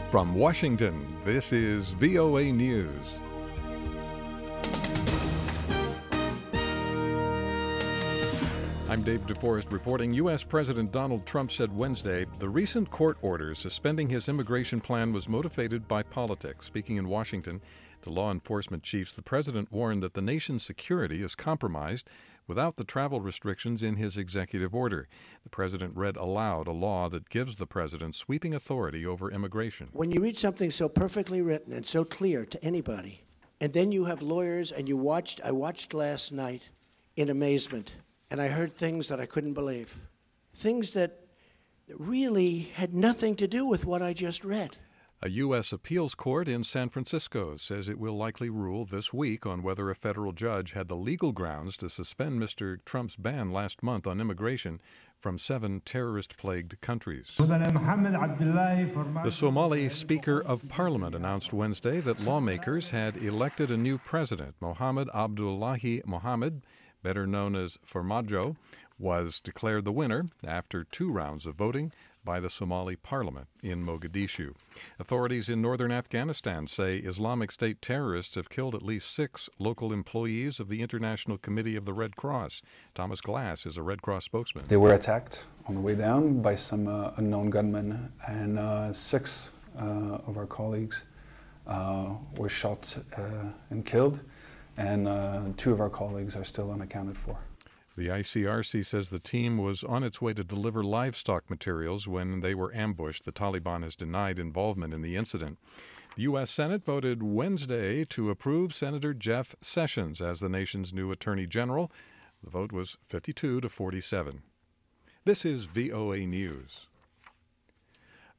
From Washington, this is VOA News. I'm Dave DeForest reporting. U.S. President Donald Trump said Wednesday the recent court order suspending his immigration plan was motivated by politics. Speaking in Washington to law enforcement chiefs, the president warned that the nation's security is compromised without the travel restrictions in his executive order. The president read aloud a law that gives the president sweeping authority over immigration. When you read something so perfectly written and so clear to anybody, and then you have lawyers and I watched last night in amazement, and I heard things that I couldn't believe. Things that really had nothing to do with what I just read. A U.S. appeals court in San Francisco says it will likely rule this week on whether a federal judge had the legal grounds to suspend Mr. Trump's ban last month on immigration from 7 terrorist-plagued countries. The Somali Speaker of Parliament announced Wednesday that lawmakers had elected a new president. Mohamed Abdullahi Mohamed, better known as Farmajo, was declared the winner after 2 rounds of voting by the Somali parliament in Mogadishu. Authorities in northern Afghanistan say Islamic State terrorists have killed at least 6 local employees of the International Committee of the Red Cross. Thomas Glass is a Red Cross spokesman. They were attacked on the way down by some unknown gunmen, and 6 of our colleagues were shot and killed, and 2 of our colleagues are still unaccounted for. The ICRC says the team was on its way to deliver livestock materials when they were ambushed. The Taliban has denied involvement in the incident. The U.S. Senate voted Wednesday to approve Senator Jeff Sessions as the nation's new Attorney General. The vote was 52 to 47. This is VOA News.